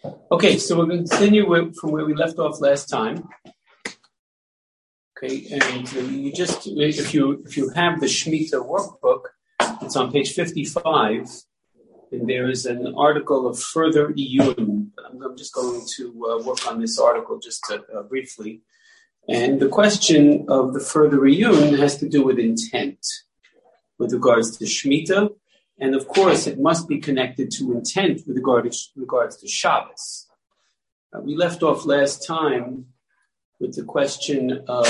Okay, so we're going to continue from where we left off last time. Okay, and you just, if you have the Shemitah workbook, it's on page 55, and there is an article of further iyun. I'm just going to work on this article just briefly. And the question of the further iyun has to do with intent with regards to Shemitah. And of course, it must be connected to intent with regards to Shabbos. We left off last time with the question of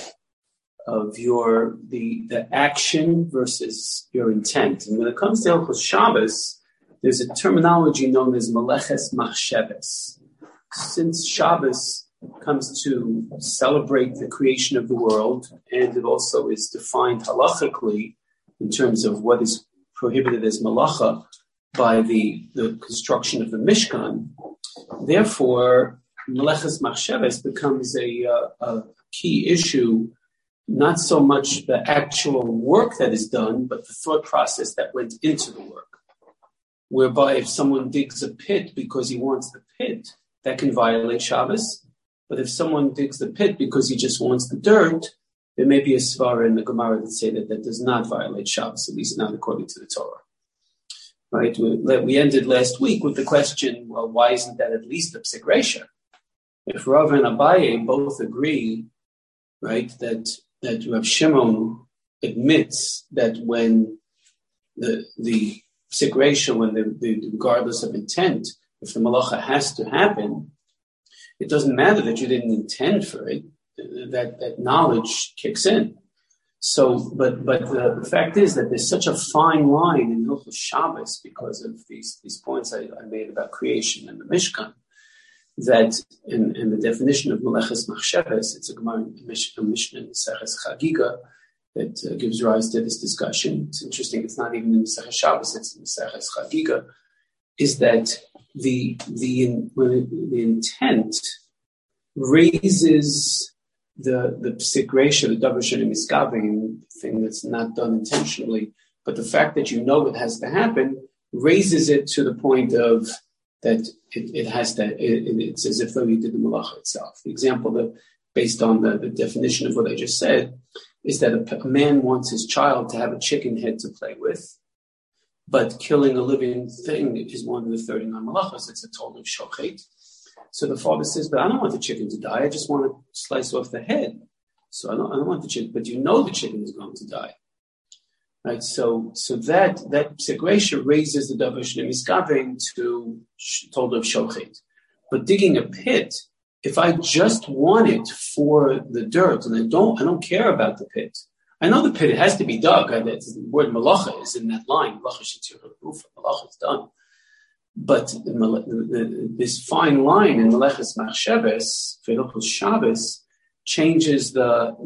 the action versus your intent. And when it comes to Hilchos Shabbos, there's a terminology known as Meleches Machsheves. Since Shabbos comes to celebrate the creation of the world, and it also is defined halachically in terms of what is prohibited as malacha by the construction of the Mishkan. Therefore, Meleches Machsheves becomes a key issue, not so much the actual work that is done, but the thought process that went into the work. Whereby if someone digs a pit because he wants the pit, that can violate Shabbos. But if someone digs the pit because he just wants the dirt, there may be a svara in the Gemara that say that does not violate Shabbos, at least not according to the Torah. Right? We ended last week with the question, well, why isn't that at least a psik reisha? If Rav and Abaye both agree, right, that Rav Shimon admits that when the psik reisha, when the regardless of intent, if the malacha has to happen, it doesn't matter that you didn't intend for it. That knowledge kicks in. So, but the fact is that there's such a fine line in Hilchos Shabbos because of these points I made about creation and the Mishkan, that in the definition of Meleches Machsheves, it's a Gemara, a Mishnah in Maseches Chagiga that gives rise to this discussion. It's interesting. It's not even in Maseches Shabbos; it's in Maseches Chagiga. Is that the intent raises the psik reisha, the davar she'eino miskavin, thing that's not done intentionally, but the fact that you know it has to happen raises it to the point of that it has to. It's as if though you did the malacha itself. The example that, based on the definition of what I just said, is that a man wants his child to have a chicken head to play with, but killing a living thing is one of the 39 malachas. It's a total of shochet. So the father says, but I don't want the chicken to die. I just want to slice off the head. So I don't want the chicken, but you know the chicken is going to die. Right? So that psik reisha raises the davar she'eino miskavin to told of shochet. But digging a pit, if I just want it for the dirt and I don't care about the pit, I know the pit, it has to be dug. The word malacha is in that line. Malacha is done. But this fine line in Meleches Machsheves, Hilchos Shabbos, changes that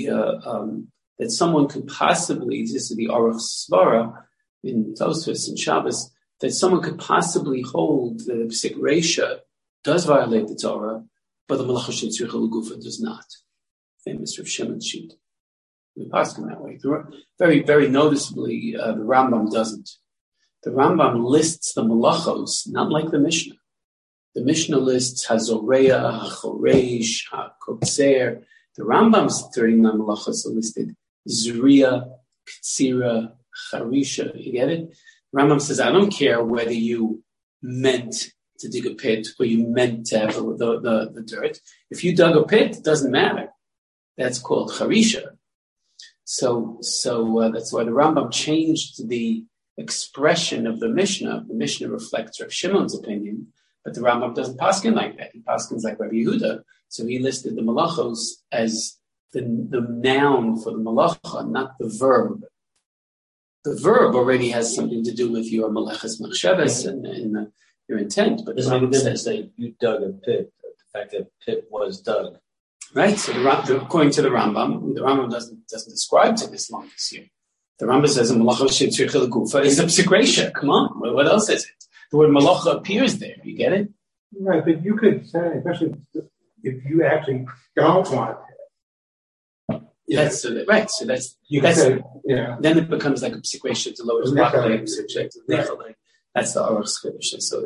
someone could possibly, this is the Aruch Svara in Tosfos and Shabbos, that someone could possibly hold the psik reisha does violate the Torah, but the Malacha Shel Tzricha L'Gufa does not. Famous Rav Shimon's sheet. We pass them that way. Very, very noticeably, the Rambam doesn't. The Rambam lists the malachos, not like the Mishnah. The Mishnah lists Hazoreya, HaChoreish, HaKotzer. The Rambam's 39 malachos are listed Zriya, Ktsira, Charisha. You get it? The Rambam says, I don't care whether you meant to dig a pit or you meant to have the dirt. If you dug a pit, it doesn't matter. That's called Charisha. So that's why the Rambam changed the expression of the Mishnah. The Mishnah reflects Rav Shimon's opinion, but the Rambam doesn't paskin like that. He paskins like Rabbi Yehuda. So he listed the malachos as the noun for the malacha, not the verb. The verb already has something to do with your Meleches Machsheves and your intent. But doesn't make a difference that you dug a pit. The fact that a pit was dug. Right. So according to the Rambam doesn't describe to this long this year. The Rambam says a malacha she'eino tzricha l'gufa is a psik reisha. Come on, what else is it? The word malacha appears there. You get it? Right, but you could say, especially if you actually don't want it. That's right. So that's say, yeah. Then it becomes like a psik reisha to lower the subject of nechal. That's the Aruch Chiddush. So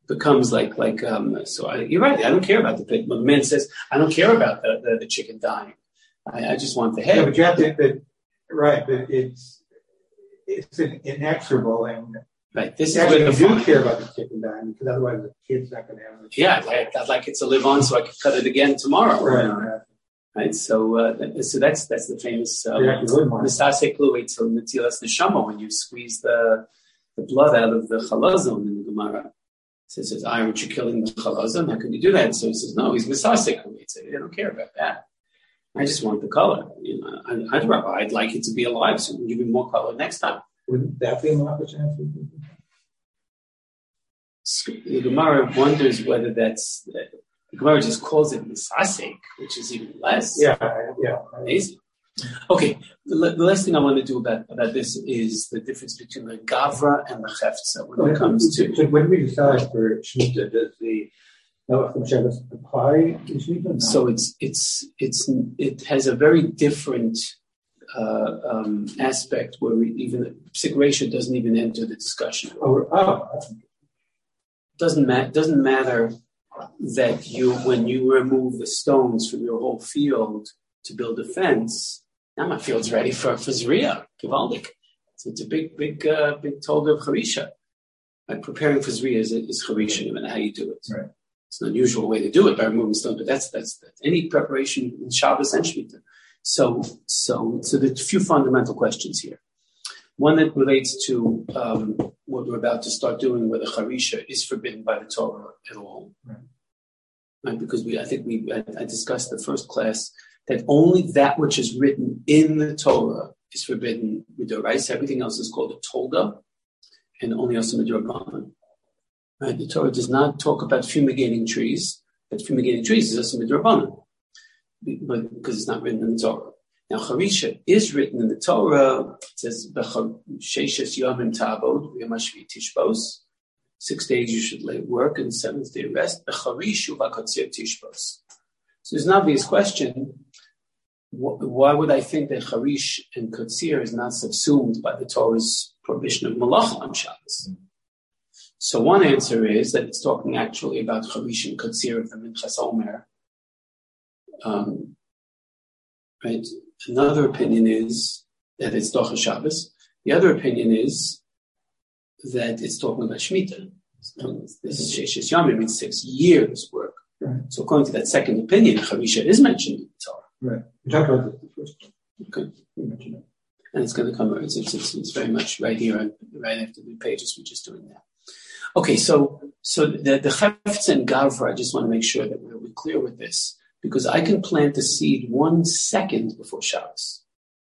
becomes you're right. I don't care about the pit. When the man says, I don't care about the chicken dying. I just want the head. Yeah, but you have to, right, but it's inexorable, and right. This is actually where you do care about the chicken dying, because otherwise the kid's not going to have it. Yeah, I'd like it to live on so I can cut it again tomorrow. Right. So that's the famous Misasek Luetzel Netilas Neshama, when you squeeze the blood out of the chalazon in the Gemara. It says, aren't you killing the chalazon? How can you do that? So he says, no, he's Misasek Luetzel. I don't care about that. I just want the color. I'd like it to be alive, so we'll give you more color next time. Wouldn't that be a market chance? The Gemara wonders whether that's. The Gemara just calls it misasek, which is even less. Yeah. Amazing. Okay, the last thing I want to do about this is the difference between the gavra and the cheftza when it comes to. So when we decide for Shemitah, does the Melech Shabbos apply to Shemitah? No. So it has a very different aspect where even Psik Reisha doesn't even enter the discussion. Doesn't matter that when you remove the stones from your whole field to build a fence, now my field's ready for Zriya, Givaldik. So it's a big told of Charisha. Like preparing for Zriya is Charisha, no matter how you do it. Right. It's an unusual way to do it by removing stones, but that's any preparation in Shabbos and Shemitah. So there's a few fundamental questions here. One that relates to what we're about to start doing, where the Charisha is forbidden by the Torah at all. Right? Because I discussed the first class that only that which is written in the Torah is forbidden with the rice. Everything else is called a tolda, and only also midrabanan. Right? The Torah does not talk about fumigating trees. But fumigating trees is also midrabanan, but because it's not written in the Torah. Now, Charisha is written in the Torah. It says, "Sheishes yomim ta'abod v'yamashvi tishbos." 6 days you should work, and the 7th day rest. Becharishu v'katzir tishbos. So there's an obvious question: why would I think that Charish and Katzir is not subsumed by the Torah's prohibition of Malacha on Shabbos? So one answer is that it's talking actually about Charish and Katzir of the Minchas Omer. Right. Another opinion is that it's Docha Shabbos. The other opinion is that it's talking about Shemitah. This is Sheshes Yamim, means 6 years work. Right. So according to that second opinion, Charisha is mentioned in the Torah. Right. We talked about the first one. Okay. We mentioned it. And it's going to come, it's very much right here, right after the pages we're just doing that. Okay, so the Chefetz and Gavra, I just want to make sure that we're clear with this, because I can plant the seed 1 second before Shabbos.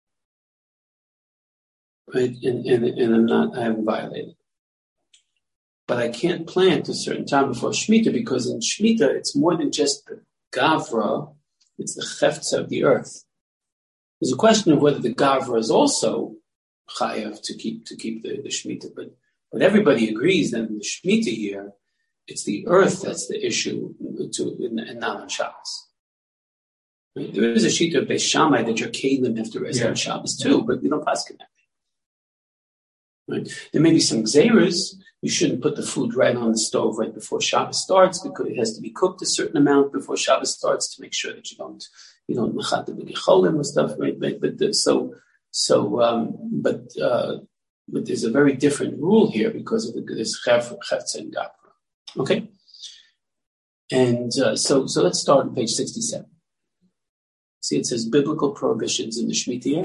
Right? And I haven't violated. But I can't plant a certain time before Shemitah, because in Shemitah, it's more than just the Gavra, it's the Chefetz of the earth. There's a question of whether the Gavra is also Chayav to keep the Shemitah, but everybody agrees that in the Shemitah year, it's the earth that's the issue, and not on Shabbos. Right? There is a sheet of Beis Shammai that your Kalim have to rest on Shabbos too, but we don't pass that. Right? There may be some Gzeiros. You shouldn't put the food right on the stove right before Shabbos starts, because it has to be cooked a certain amount before Shabbos starts to make sure that you don't machata b'gecholim and stuff, right? But there's a very different rule here because of this Chefetz and Gavra. Okay, and so let's start on page 67. See, it says biblical prohibitions in the Shemitah year.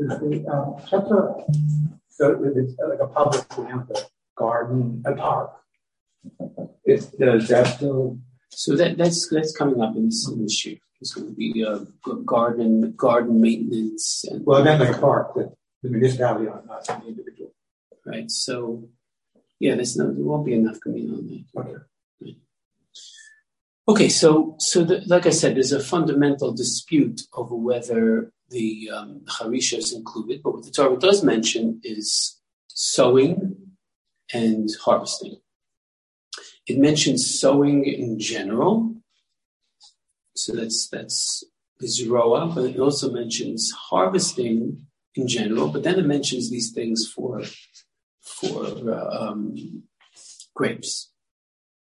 So it's like a public land, a garden, a park. Is that still? So that's coming up in this year. It's going to be garden maintenance. And, well, then the park, the municipality, not the individual. Right. So, yeah, there won't be enough coming on that. Okay. Right. Okay. So like I said, there's a fundamental dispute over whether the Charisha is included, but what the Torah does mention is sowing and harvesting. It mentions sowing in general. So that's Zroa, but it also mentions harvesting in general, but then it mentions these things for grapes.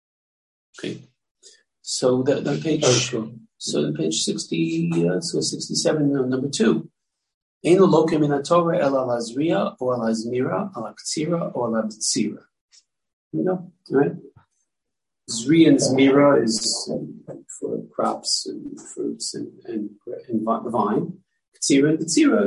Okay. So the page. So in page 67, number 2. Ein lokim in Torah el al azriya or al azmira al aktsira or al abtsira. Right? Zriya and zmira is for crops and fruits and vine. Ktsira and btsira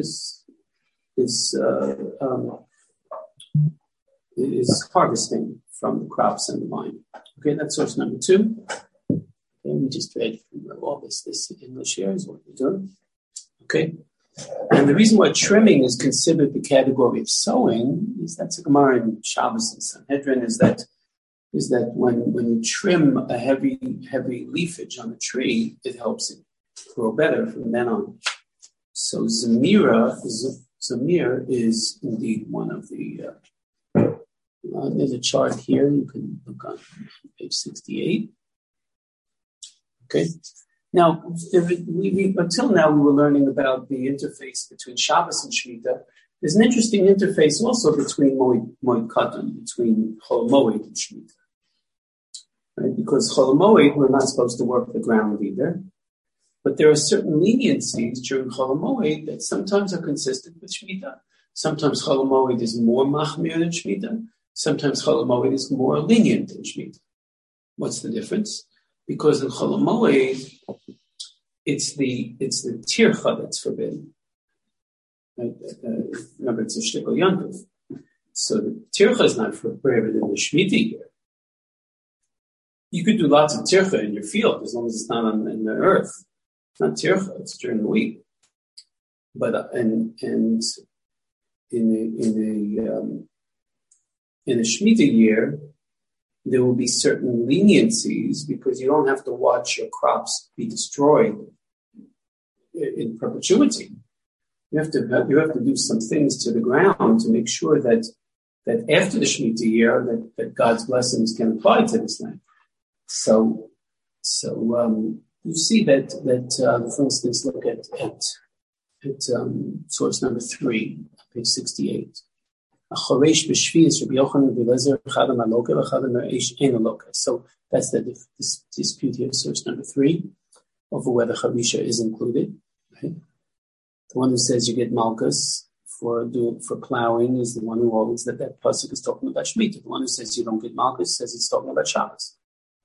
is harvesting from the crops and the vine. Okay, that's source number 2. Okay, we just read from all this English here is what we're doing. Okay. And the reason why trimming is considered the category of sowing is that's a Gemara in Shabbos and Sanhedrin is that when you trim a heavy leafage on a tree, it helps it grow better from then on. So Zamir is indeed one of the there's a chart here you can look on page 68. Okay. Now, until now, we were learning about the interface between Shabbos and Shemitah. There's an interesting interface also between Moed Katan, between Chol Moed and Shemitah. Right? Because Chol Moed, we're not supposed to work the ground either. But there are certain leniencies during Chol Moed that sometimes are consistent with Shemitah. Sometimes Chol Moed is more machmir than Shemitah. Sometimes Chol Moed is more lenient than Shemitah. What's the difference? Because in Chol Moed, it's the tircha that's forbidden. Right? Remember, it's a shtikol yantiv. So the tircha is not prohibited in the Shemitah year. You could do lots of tircha in your field as long as it's not in the earth. It's not tircha; it's during the week. But in the Shemitah year, there will be certain leniencies because you don't have to watch your crops be destroyed in perpetuity. You have to do some things to the ground to make sure that after the Shemitah year that God's blessings can apply to this land. So you see that for instance, look at source number 3, page 68. So that's the dispute here, source number 3, over whether Charisha is included. Right? The one who says you get Malchus for plowing is the one who holds that pasuk is talking about Shemitah. The one who says you don't get Malchus says it's talking about Shabbos.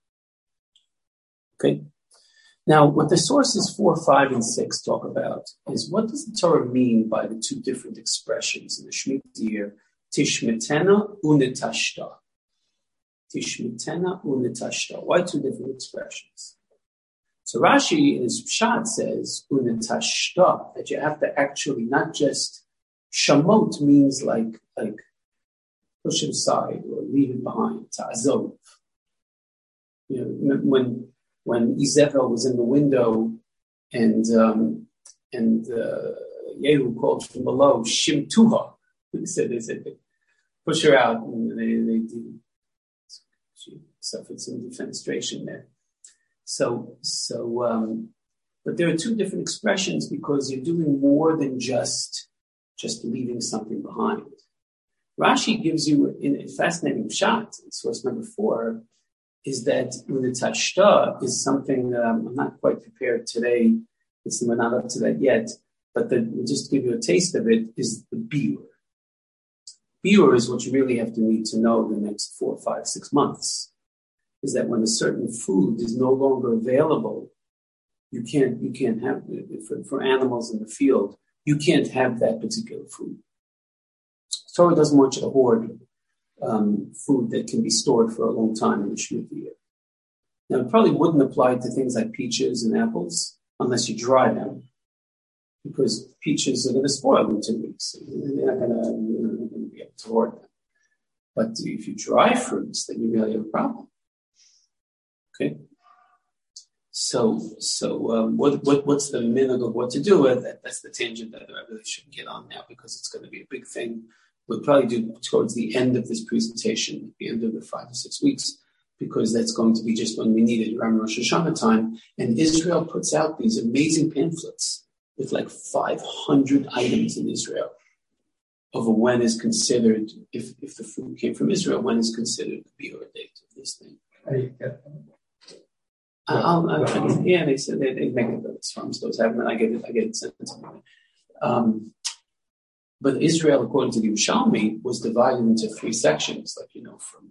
Okay. Now, what the sources 4, 5, and 6 talk about is what does the Torah mean by the 2 different expressions in the Shemitah year? Tishmitena unetashta. Tishmitena unetashta. Why 2 different expressions? So Rashi in his Pshat says unetashta, that you have to actually not just shamot means like push it aside or leave it behind. Ta'azov. When Izebel was in the window and Yehu called from below Shimtuha. They said, push her out, and they she suffered some defenestration there. But there are 2 different expressions because you're doing more than just leaving something behind. Rashi gives you a fascinating shot in source number 4, is that when the tashta is something I'm not quite prepared today. We're not up to that yet, but just to give you a taste of it is the biur. Biur is what you really have to need to know the next 4, 5, 6 months. Is that when a certain food is no longer available, you can't have for animals in the field. You can't have that particular food. Torah doesn't want you to hoard food that can be stored for a long time in the Shemitah year. Now, it probably wouldn't apply to things like peaches and apples unless you dry them, because peaches are going to spoil in 2 weeks. They're not going to be able to hoard them. But if you dry fruits, then you really have a problem. Okay. So what's the minhag of what to do with it? That's the tangent that I really shouldn't get on now because it's going to be a big thing. We'll probably do towards the end of this presentation, at the end of the 5 to 6 weeks, because that's going to be just when we need it around Rosh Hashanah time. And Israel puts out these amazing pamphlets with like 500 items in Israel over when is considered, if the food came from Israel, when is considered the biur date of this thing. How do you get them? Yeah, they said they make it as farm stores have them, and I get it sent to me. But Israel, according to the Yerushalmi, was divided into three sections, like from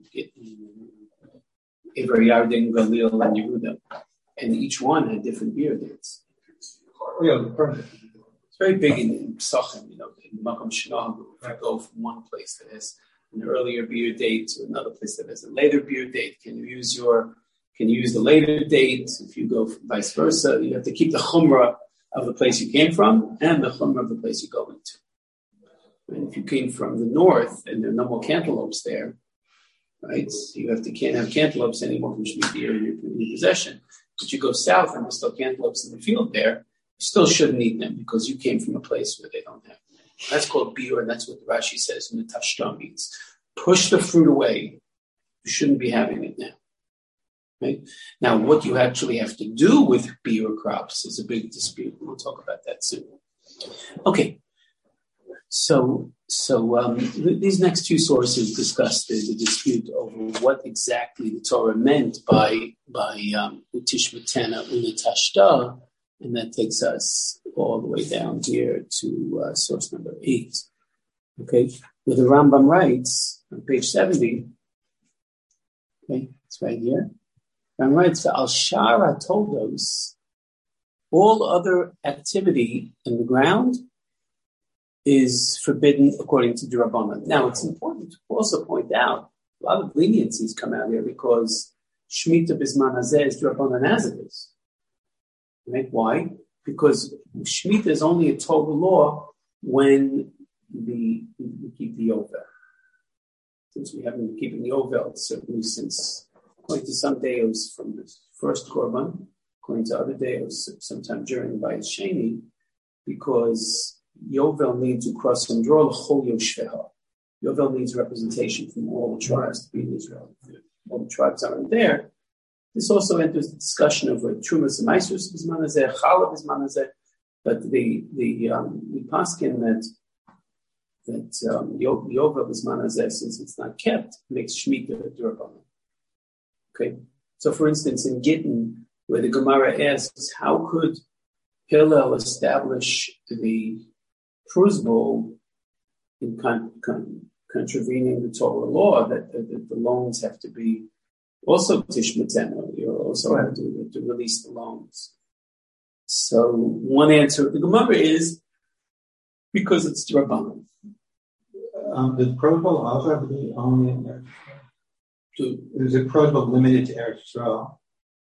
Iver, Yarden, Galil, and Yehuda, and each one had different beer dates. Yeah, the permit. It's very big in Psachim, in Makom Shinah. If you go from one place that has an earlier beer date to another place that has a later beer date, can you use the later date? If you go vice versa, you have to keep the chumrah of the place you came from and the chumrah of the place you go into. And if you came from the north and there are no more cantaloupes there, right? You can't have cantaloupes anymore from Shemitah in your possession. But you go south and there's still cantaloupes in the field there, you still shouldn't eat them because you came from a place where they don't have them. That's called biur, and that's what Rashi says in the Tashta means. Push the fruit away. You shouldn't be having it now. Right? Now, what you actually have to do with biur crops is a big dispute. We'll talk about that soon. Okay. So these next two sources discuss the dispute over what exactly the Torah meant by Tishmatena Unetashta, and that takes us all the way down here to source number 8. Okay, where the Rambam writes on page 70. Okay, it's right here. Rambam writes, "Al Shara Toldos, all other activity in the ground is forbidden according to D'Rabbanan." Now, it's important to also point out a lot of leniencies come out here because Shemitah Bisman Hazeh is D'Rabbanan as it is. Right? Why? Because Shemitah is only a Torah law when we keep the Yovel. Since we haven't been keeping the Yovel, certainly since, according to some deos from the first Korban, according to other deos, sometime during Bayis Sheni, because Yovel needs to cross and draw l'chol yoshveha. Yovel needs representation from all the tribes to be in Israel. If all the tribes aren't there, this also enters the discussion of Trumas and Maisus Bisman Hazeh, Chala Bisman Hazeh, but the paskin that Yovel Bisman Hazeh, since it's not kept, makes Shemitah D'Rabbanan. Okay, so for instance, in Gittin, where the Gemara asks, how could Hillel establish the Prus Bowl in contravening the Torah law that the loans have to be also Tishmatena? You also have to release the loans. So one answer of the Gemara is because it's D'Rabbanan. Does Prus Bowl also have to be only in Eretz Yisrael? Is the Prus Bowl limited to Eretz Yisrael?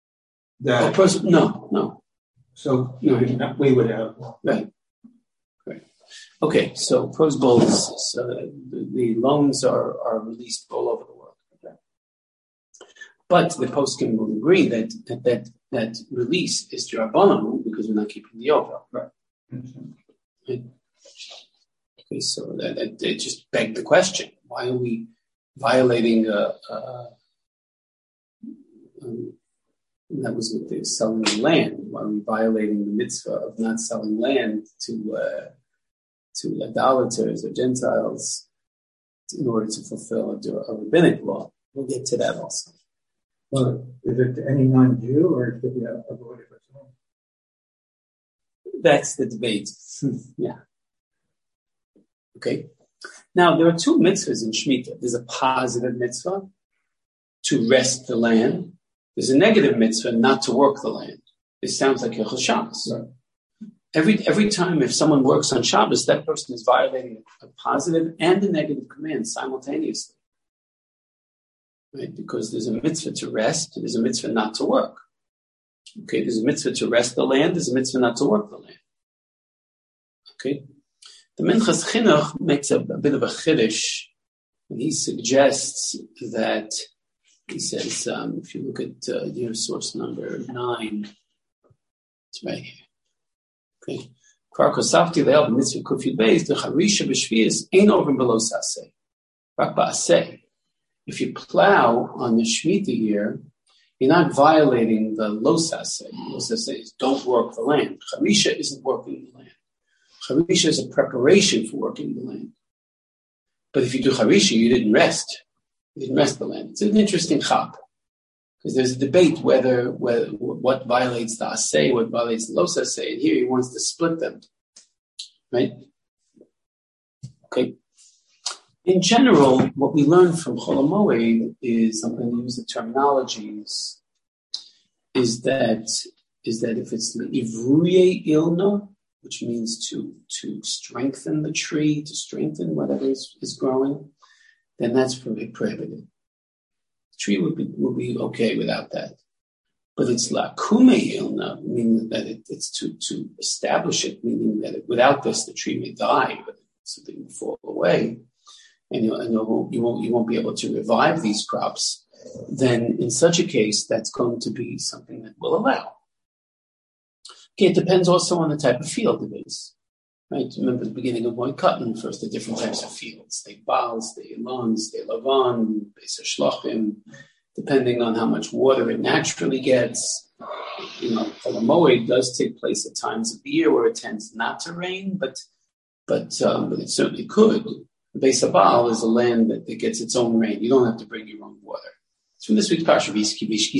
No. So we would have right. Okay, so Prus Bowls, the loans are released all over the world. Okay. But the poskim will agree that release is D'Rabbanan because we're not keeping the Yovel. Right. Okay, so that just begged the question: why are we violating that was with the selling of land? Why are we violating the mitzvah of not selling land to idolaters or Gentiles in order to fulfill a rabbinic law? We'll get to that also. Well, is it to any non-Jew or should be avoided for someone? That's the debate. Yeah. Okay. Now, there are two mitzvahs in Shemitah. There's a positive mitzvah to rest the land. There's a negative mitzvah not to work the land. It sounds like Hilchos Shabbos. Right. Every time if someone works on Shabbos, that person is violating a positive and a negative command simultaneously. Right? Because there's a mitzvah to rest, there's a mitzvah not to work. Okay, there's a mitzvah to rest the land, there's a mitzvah not to work the land. Okay? The Minchas Chinuch makes a bit of a chiddush, and he suggests that, he says, if you look at your source number 9, it's right here. Okay. Kvar kosafti le'el b'mitzvah kufid beis the charisha b'shvius ain't over below saseh. Rak ba'aseh. If you plow on the Shemitah year, you're not violating the lo saseh. Lo saseh is don't work the land. Charisha isn't working the land. Charisha is a preparation for working the land. But if you do charisha, you didn't rest. You didn't rest the land. It's an interesting chap. Because there's a debate whether what violates the asay, what violates the los asay, and here he wants to split them, right? Okay. In general, what we learn from Chol HaMoed is, I'm going to use the terminologies, is that if it's ivruye ilna, which means to strengthen the tree, to strengthen whatever is growing, then that's prohibited. The tree would be okay without that. But it's lakume ilna, meaning that it's to establish it, meaning that without this the tree may die, but something will fall away, and you won't be able to revive these crops. Then in such a case, that's going to be something that will allow. Okay, it depends also on the type of field it is. Right? Remember the beginning of Moed Katan, first the different types of fields. They Baals, they Elons, they Lavan, they Shlachim, depending on how much water it naturally gets. Chol HaMoed does take place at times of the year where it tends not to rain, but it certainly could. The Beis Habal is a land that gets its own rain. You don't have to bring your own water. It's from this week's Parsha, in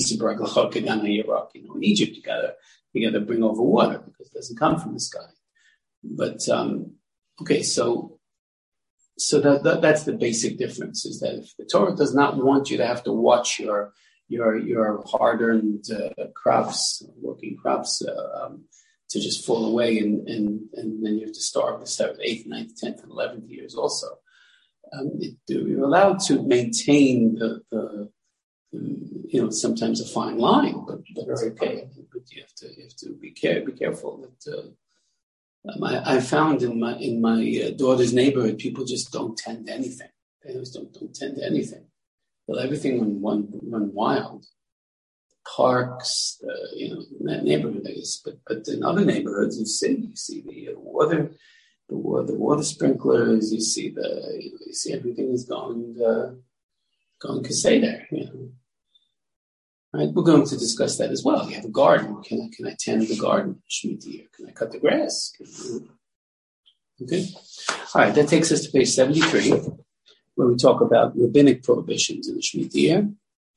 Egypt, you gotta bring over water because it doesn't come from the sky. But okay, so that's the basic difference, is that if the Torah does not want you to have to watch your hard-earned crops, working crops, to just fall away, and then you have to starve the 7th, 8th, 9th, 10th, and 11th years also. You're allowed to maintain the sometimes a fine line, but it's okay. But you have to be careful that. I found in my daughter's neighborhood, people just don't tend to anything. They just don't tend to anything. Well, everything run wild. Parks, in that neighborhood, I guess. But in other neighborhoods, you see the water sprinklers. You see everything is going cassé there. Right, we're going to discuss that as well. You have a garden. Can I tend the garden? Shemitah year. Can I cut the grass? Okay. All right. That takes us to page 73, where we talk about rabbinic prohibitions in the Shemitah year.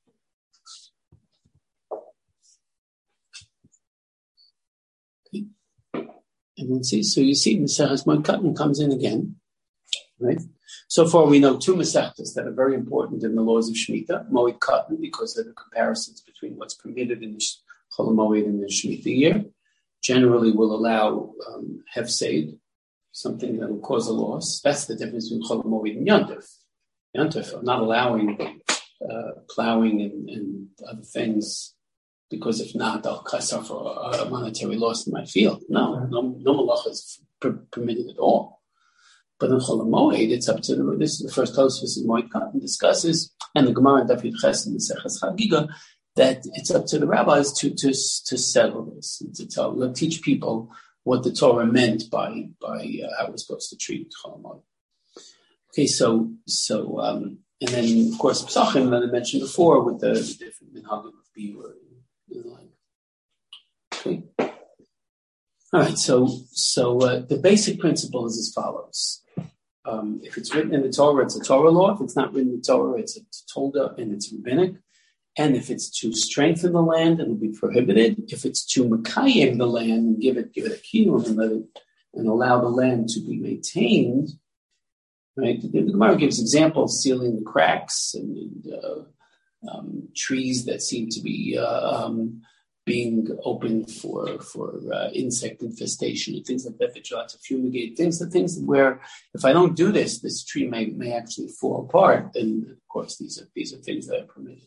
Okay. Everyone sees. So you see, Maseches Moed Katan comes in again, right? So far, we know two Masechtas that are very important in the laws of Shemitah. Moed Katan, because of the comparisons between what's permitted in the Chol HaMoed and the Shemitah year. Generally will allow Hefsed, something that will cause a loss. That's the difference between Chol HaMoed and Yontif. Yontif are not allowing plowing and other things, because if not, I'll suffer a monetary loss in my field. No malacha is permitted at all. But in Chol HaMoed, it's up to this is the first Tosfos in Moed Katan discusses, and the Gemara in Daf Yud Ches in the Seches Chagiga, that it's up to the rabbis to settle this and to teach people what the Torah meant by how we're supposed to treat Chol HaMoed. Okay, so and then of course Psachim that I mentioned before with the different minhagim of biur and the like. Okay. All right, so the basic principle is as follows. If it's written in the Torah, it's a Torah law. If it's not written in the Torah, it's a Tolda and it's rabbinic. And if it's to strengthen the land, it'll be prohibited. If it's to Mekayim the land and give it a kiyum and allow the land to be maintained, right? The Gemara gives examples: sealing the cracks and trees that seem to be being open for insect infestation and things like that you have to fumigate. Things where if I don't do this tree may actually fall apart. And of course, these are things that are permitted.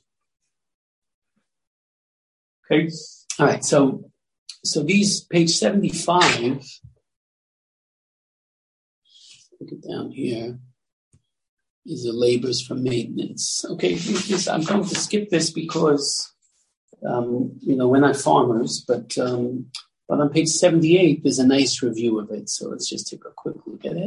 Okay. All right. So these page 75. Look it down here. These are labors for maintenance. Okay. I'm going to skip this because. We're not farmers, but on page 78, there's a nice review of it. So let's just take a quick look at it.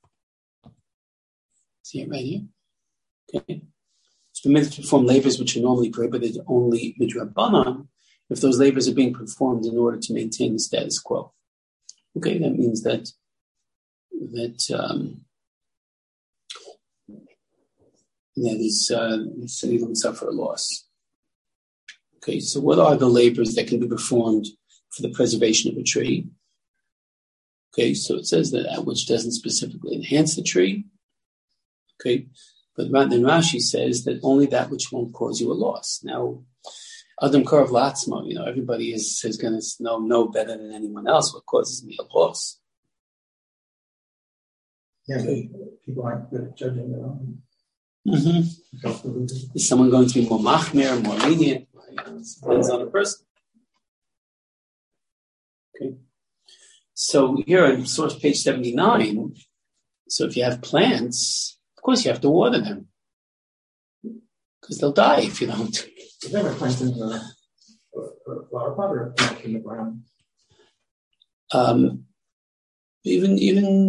See it right here? Okay. It's permitted to perform labors which are normally prohibited only midrabanan if those labors are being performed in order to maintain the status quo. Okay, that means that you don't suffer a loss. Okay, so what are the labors that can be performed for the preservation of a tree? Okay, so it says that which doesn't specifically enhance the tree. Okay, but then Rashi says that only that which won't cause you a loss. Now, Adam Karav Latzma, everybody is going to know better than anyone else what causes me a loss. Yeah, okay. People aren't good at judging their own. Mm-hmm. Is someone going to be more machmir, more lenient? It depends on the person. Okay. So here on source page 79, so if you have plants, of course you have to water them because they'll die if you don't. Is there a plant in the flower pot or a plant in the ground? Even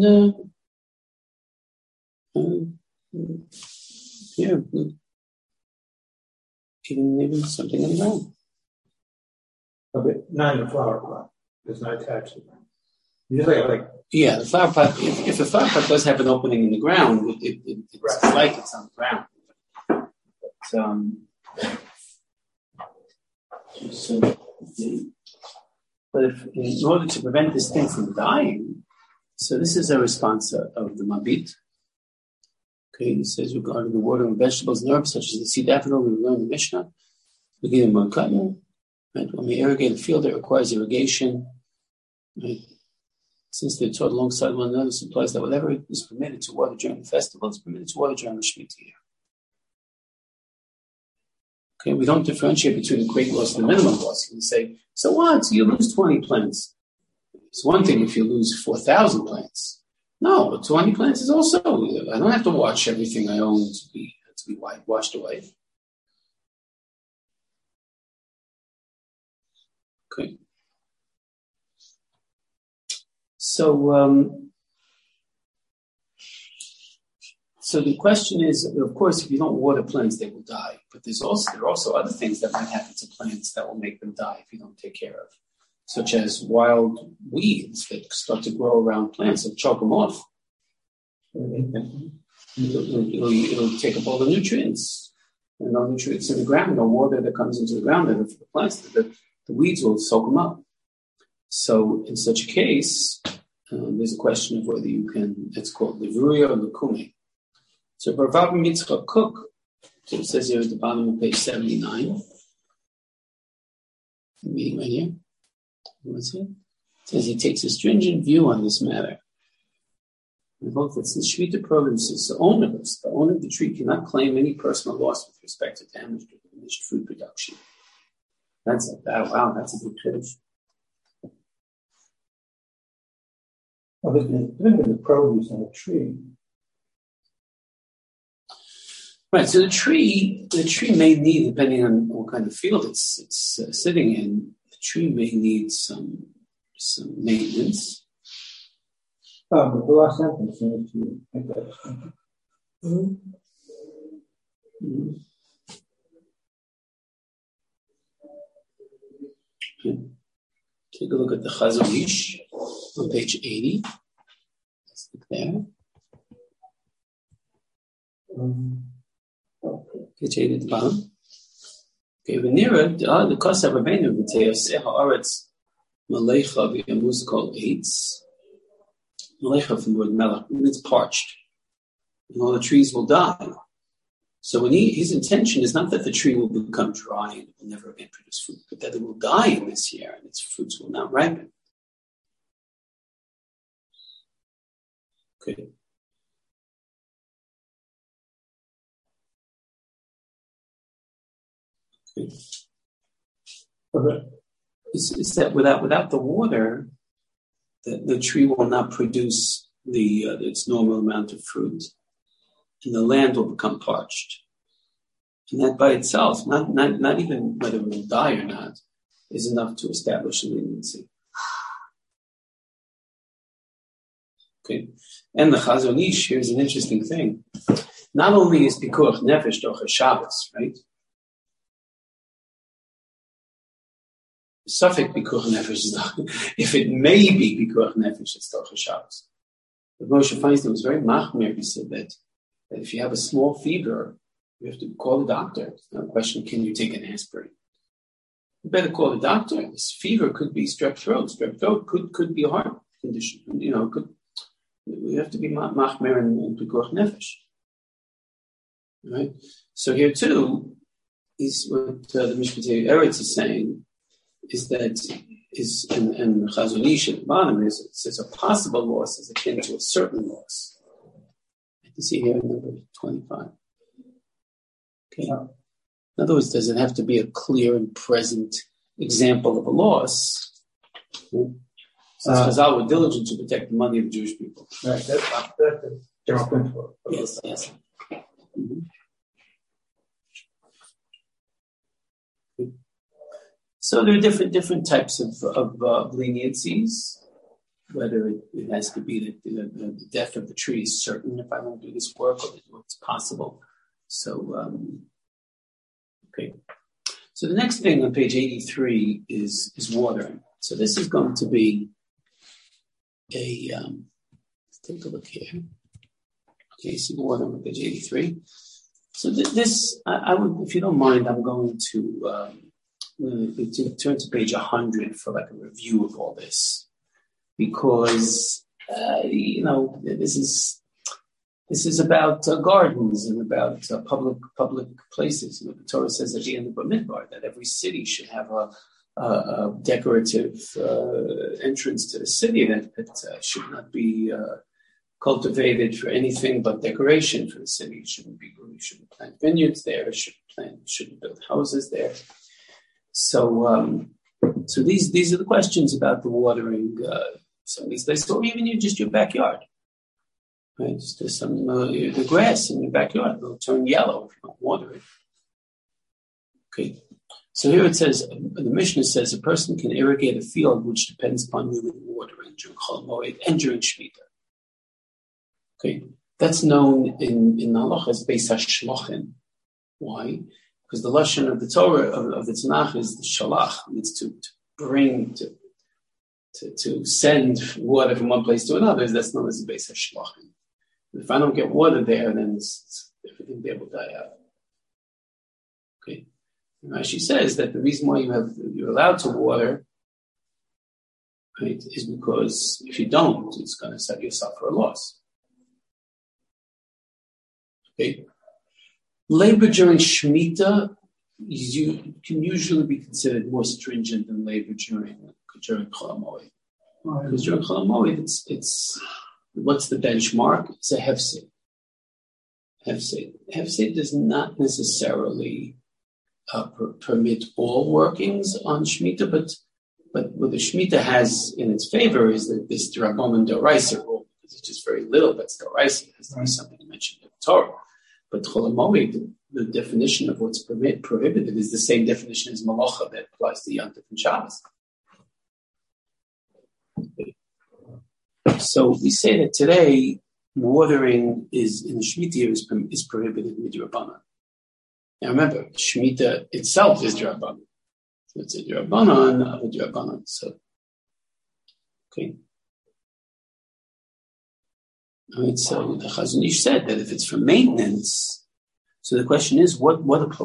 something in the ground. Okay, not in the flower pot. It's not attached to the ground. The flower pot. If the flower pot does have an opening in the ground, it's like it's on the ground. But in order to prevent this thing from dying, so this is a response of the Mabit. Okay, it says regarding the water and vegetables and herbs such as the sea daffodil, we learn the Mishnah. Beginning with cotton, right? When we irrigate a field, it requires irrigation. Right? Since they're taught alongside one another, this implies that whatever is permitted to water during the festival is permitted to water during the Shemitah year. Okay, we don't differentiate between the great loss and the minimum loss. You can say, so what? So you lose 20 plants. It's one thing if you lose 4,000 plants. No, but 20 plants is also, I don't have to watch everything I own to be washed away. Okay. So the question is, of course, if you don't water plants, they will die. But there are also other things that might happen to plants that will make them die if you don't take care of, such as wild weeds that start to grow around plants and choke them off. It'll take up all the nutrients. And no nutrients in the ground, no water that comes into the ground, and for the plants, the weeds will soak them up. So in such a case, there's a question of whether you can, it's called levuria or lukume. So Rav Mitzchak Kook, so it says here at the bottom of page 79, I'm reading right here. What's it? It says he takes a stringent view on this matter. I hope that since Shemitah produces the owner of the tree cannot claim any personal loss with respect to damage to diminished fruit production. That's a good finish. Well, there's the produce on the tree. Right, so the tree may need, depending on what kind of field it's sitting in, the tree may need some maintenance. But the last sentence seems to make that distinction. Mm-hmm. Okay. Take a look at the Chazon Ish on page 80. Let's look there. Page 80 at the bottom. Okay, Venira, the Kosav Rabbeinu, V'teyaseh ha'aretz Malecha v'yamuz kol eitz. Malecha from the word melech, means parched. And all the trees will die. So when his intention is not that the tree will become dry and it will never again produce fruit, but that it will die in this year and its fruits will not ripen. Okay. It's that without the water, the tree will not produce its normal amount of fruit, and the land will become parched. And that by itself, not even whether it will die or not, is enough to establish a leniency. Okay, and the Chazon Ish, here's an interesting thing. Not only is Pikuach Nefesh Docher Shabbos, right? Suffix Pikuach Nefesh is not, if it may be Pikuach Nefesh, it's Docher Shabbos. But Moshe Feinstein was very machmir. He said that if you have a small fever, you have to call the doctor. It's not a question, can you take an aspirin? You better call the doctor. This fever could be strep throat. Strep throat could be a heart condition. We have to be machmer and pikuach nefesh. Right? So here too is what the Mishpatei Eretz is saying is that and Chazon Ish at the bottom is it says a possible loss is akin to a certain loss. You can see here in number 25. Okay. In other words, does it have to be a clear and present example of a loss? Since Chazal were diligent to protect the money of the Jewish people. Right, that's the general principle. Yes. Mm-hmm. So there are different types of leniencies, whether it has to be that the death of the tree is certain if I don't do this work, or it's possible. So, okay. So the next thing on page 83 is watering. So this is going to be let's take a look here. Okay, so watering on page 83. So this, I would, if you don't mind, I'm going to turn to page 100 for like a review of all this, because this is about gardens and about public places. The Torah says at the end of Bamidbar that every city should have a decorative entrance to the city that should not be cultivated for anything but decoration for the city. It shouldn't plant vineyards there. Shouldn't build houses there. So these are the questions about the watering some of these places, or even just your backyard. Right? Just there's some the grass in your backyard will turn yellow if you don't water it. Okay. So here it says, the Mishnah says, a person can irrigate a field which depends upon human watering during Chol Moed and during Shemitah. Okay, that's known in Halacha as Beis HaShlochin. Why? Because the lashon of the Torah of the Tanakh is the shalach. It's to bring to send water from one place to another. That's known as the Beis HaShlochin. If I don't get water there, then everything there will die out. Okay. And Rashi says that the reason why you're allowed to water, right, is because if you don't, it's going to set yourself for a loss. Okay. Labor during Shemitah can usually be considered more stringent than labor during Chol Moed. Because during Chol Moed, it's what's the benchmark? It's a hefsed. Hefsed does not necessarily permit all workings on Shemitah, but what the Shemitah has in its favor is that this Rabbanan D'Oraisa rule, because it's just very little that's D'Oraisa. It has to be something mentioned in the Torah. But Chol Moed, the definition of what's prohibited is the same definition as Malacha that applies to Yom Tov and Shabbos. So we say that today watering is in the Shemitah is prohibited midrabanan. Now remember, Shemitah itself is drabanan. So it's a drabanan of a drabanan. So, okay. All right, so the Chazon Ish said that if it's for maintenance, so the question is, what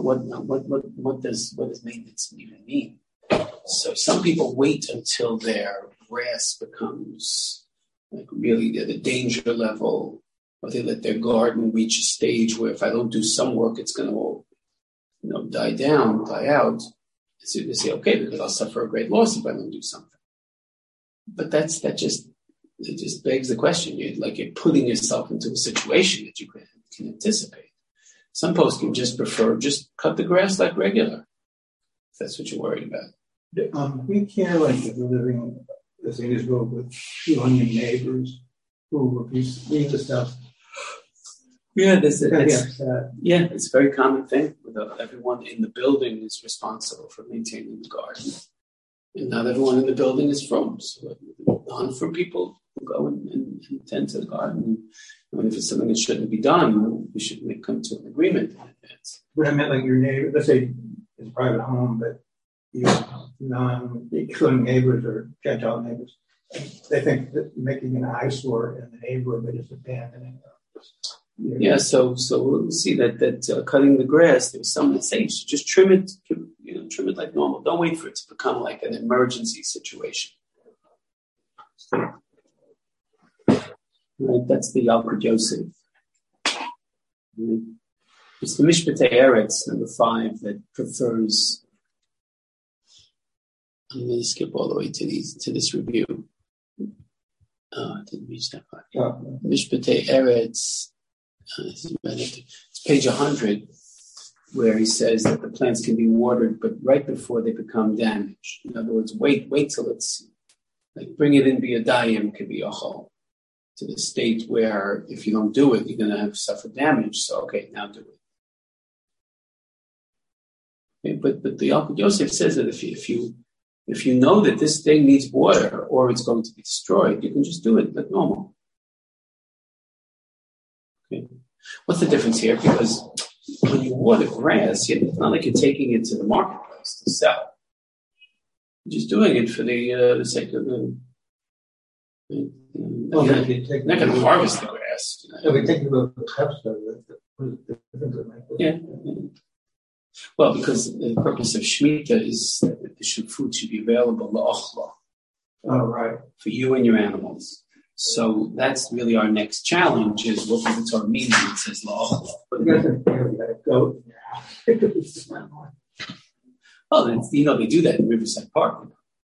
does maintenance even mean? So some people wait until their grass becomes like really at a danger level, or they let their garden reach a stage where if I don't do some work, it's going to die out. So they say, okay, because I'll suffer a great loss if I don't do something. But that just begs the question. You're putting yourself into a situation that you can anticipate. Some folks can just prefer cut the grass like regular, if that's what you're worried about. We care if we're living as in Israel with 200 neighbors who read the stuff. Yeah, it's a very common thing. Everyone in the building is responsible for maintaining the garden, and not everyone in the building is from. So non-from people who go and tend to the garden. And if it's something that shouldn't be done, we should come to an agreement in advance. But I meant like your neighbor. Let's say it's a private home, but you non-including neighbors or Gentile neighbors, they think that making an eyesore in the neighborhood is abandoning them. Yeah, so we'll see that cutting the grass, there was someone that said you should just trim it, trim it like normal. Don't wait for it to become like an emergency situation. Right, that's the Yalkut Yosef. Right. It's the Mishpatei Eretz, number 5, that prefers. I'm going to skip all the way to this review. I didn't reach that part. Mishpatei Eretz. It's page 100, where he says that the plants can be watered, but right before they become damaged. In other words, wait till it's like bring it in biyadayim could be a whole to the state where if you don't do it, you're going to have suffer damage. So okay, now do it. Okay, but the Yalkut Yosef says that if you know that this thing needs water or it's going to be destroyed, you can just do it like normal. Okay. What's the difference here? Because when you water grass, it's not like you're taking it to the marketplace to sell. You're just doing it for the sake of the. You're not going to harvest the grass. We're taking the chefs. Yeah. Well, because the purpose of Shemitah is that the food should be available la'ochla. Oh, right. For you and your animals. So that's really our next challenge is what does the Torah mean when it says la'ochla? Well, they do that in Riverside Park.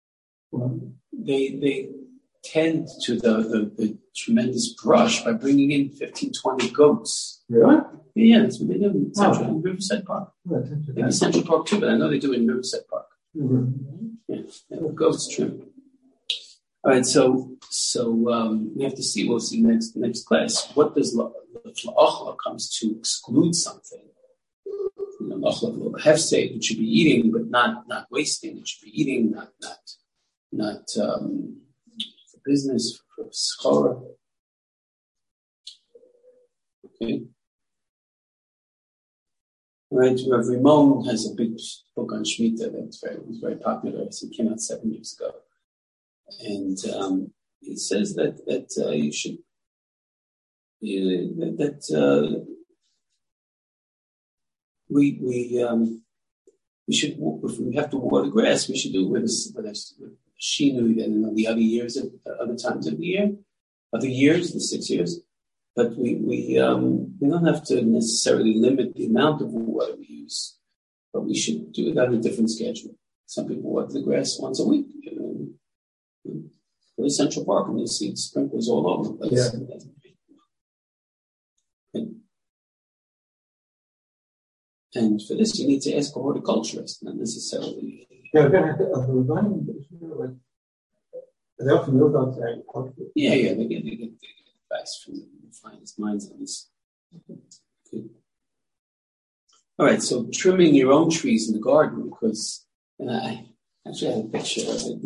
They tend to the tremendous brush by bringing in 15, 20 goats. Really? Yeah, that's what they do in Riverside Park. Maybe Central Park too, but I know they do it in Riverside Park. Mm-hmm. Yeah, goats trim. All right, so we have to see. We'll see next class. What does la'ochla comes to exclude something? La'ochla hefsed, it should be eating, but not wasting. It should be eating, not for business, for schora. Okay. All right, Rav Rimon has a big book on Shemitah that was very popular. It came out 7 years ago. And it says that you should we should, if we have to water grass, we should do it with shinu. And the other times of the year, the 6 years. But we don't have to necessarily limit the amount of water we use, but we should do it on a different schedule. Some people water the grass once a week. Go to Central Park and you see sprinklers all over the place. Yeah. And for this, you need to ask a horticulturist, not necessarily. Yeah, they often know about agriculture. Yeah, they get advice from the finest minds on this. Good. All right, so trimming your own trees in the garden, because I actually have a picture of it.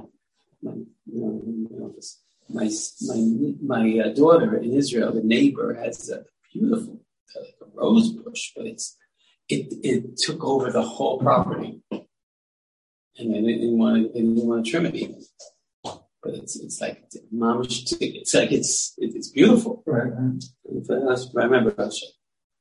My daughter in Israel, the neighbor, has a beautiful like a rose bush, but it took over the whole property, and they didn't want to trim it even. But it's like mamish. It's like it's beautiful. Right. I remember that shit.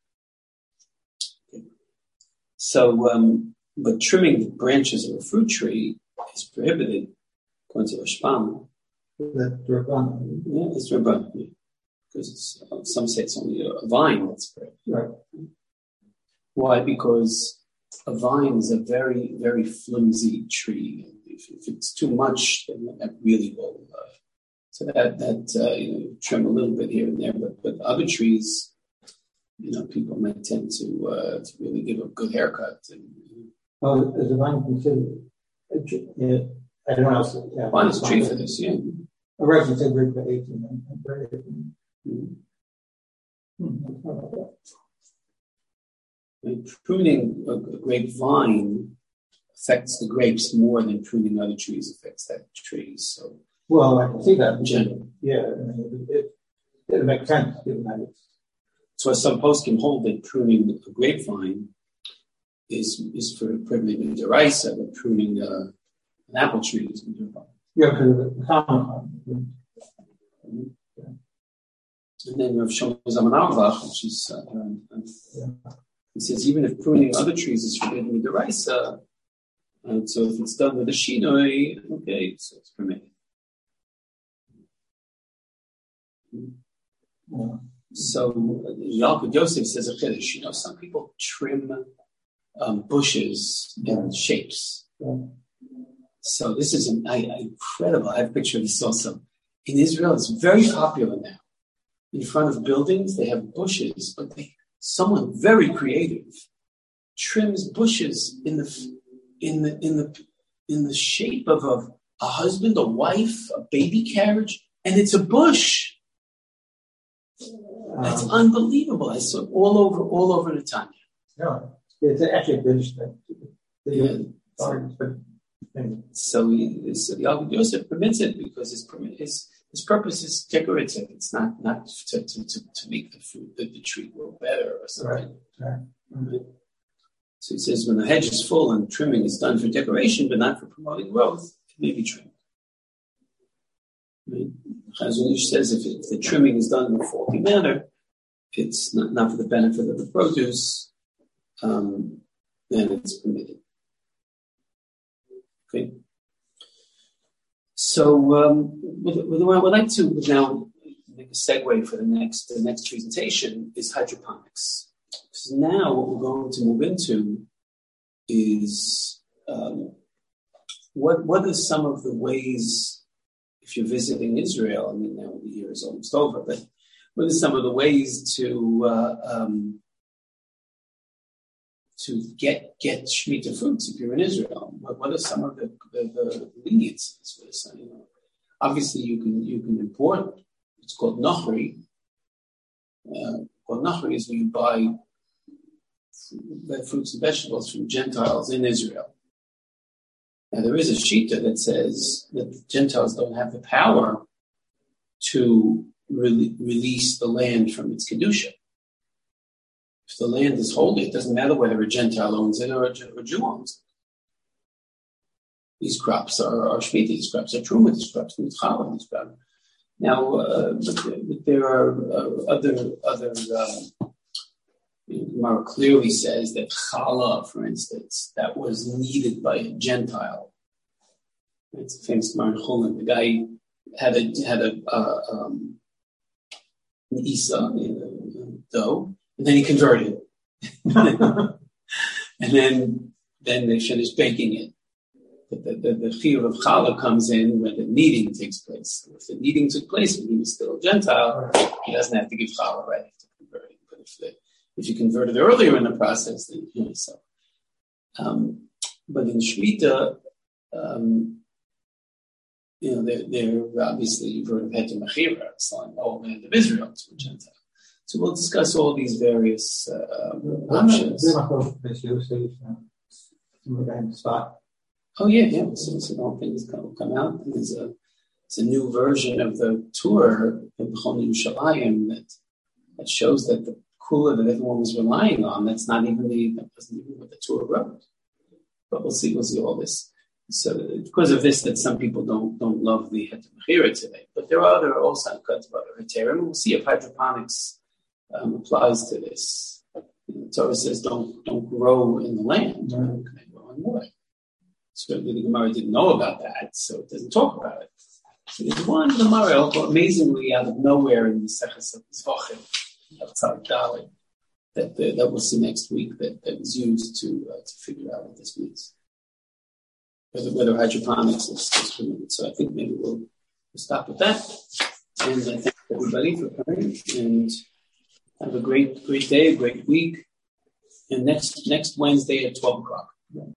So, but trimming the branches of a fruit tree is prohibited according to Rashbam. That's Rabban. Yeah, it's Rabban. Yeah. Because some say it's only a vine that's prohibited. Right. Why? Because a vine is a very, very flimsy tree. If it's too much, then that really will. So that trim a little bit here and there, but other trees, people might tend to really give a good haircut. Is a vine considered? I don't know. Yeah, vine is a tree for this, yeah. A reference to grade 18 and grade 18. Pruning a grapevine affects the grapes more than pruning other trees affects that tree. So, well, I can see that in general. Yeah, it makes sense given that it's. So, some poskim hold that pruning a grapevine is for prohibited deraisa, but pruning an apple tree is Yeah, because the common. And then Rav Shlomo Zalman Auerbach, which is, he says, even if pruning other trees is forbidden with the Raisa, and so if it's done with a shinoi, okay, so it's permitted. Yeah. So Yalkut Yosef says a chiddush. Some people trim bushes in shapes. Yeah. So this is incredible. I have a picture of this also. In Israel, it's very popular now. In front of buildings, they have bushes, but someone very creative trims bushes in the shape of a husband, a wife, a baby carriage, and it's a bush. That's unbelievable. I saw it all over Netanya. Yeah, it's actually a British thing. So the Yalkut Yosef permits it because his purpose is decorative. It's not to make the fruit the tree grow better or something. Right. So he says when the hedge is full and trimming is done for decoration, but not for promoting growth, it may be trimmed. Chazon Ish says if the trimming is done in a faulty manner, it's not for the benefit of the produce, then it's permitted. Okay. So what I would like to now make a segue for the next presentation is hydroponics. So now what we're going to move into is what are some of the ways, if you're visiting Israel, I mean now the year is almost over, but what are some of the ways to get Shemitah fruits if you're in Israel? What are some of the leniencies? Obviously, you can import. It's called Nachri. Nachri is when you buy fruits and vegetables from Gentiles in Israel. Now, there is a shita that says that the Gentiles don't have the power to release the land from its kedusha. If the land is holy, it doesn't matter whether a Gentile owns it or a Jew owns it. These crops are Shemitah, these crops are Truma, these crops are Challah, these crops. Now, but there are other Gemara clearly says that Challah, for instance, that was needed by a Gentile. It's a famous Gemara in Chulin. The guy had an Isa, dough, and then he converted it. And then they finished baking it. But the chiyuv of challah comes in when the kneading takes place. So if the kneading took place when he was still a Gentile, he doesn't have to give challah right after converting. But if you converted earlier in the process, then so. But in Shemitah, they're obviously you've heard of Heter Mechira, selling the whole land of Israel to a Gentile. So we'll discuss all these various options. Oh yeah. So the whole thing will come out. And there's a new version of the tour of B'chol Yerushalayim that shows that the kula that everyone was relying on, that wasn't even what the tour wrote. But we'll see all this. So because of this, that some people don't love the Heter Mechira today. But there are also cuts about Heterim. We'll see if hydroponics applies to this. The Torah says don't grow in the land, can they grow in water? Certainly the Gemara didn't know about that, so it doesn't talk about it. So there's one Gemara, amazingly out of nowhere in the Seches of Zvachim, outside Dali, that we'll see next week that was used to figure out what this means. Whether hydroponics is permitted. So I think maybe we'll stop with that. And I thank everybody for coming and have a great day, a great week. And next Wednesday at 12 o'clock.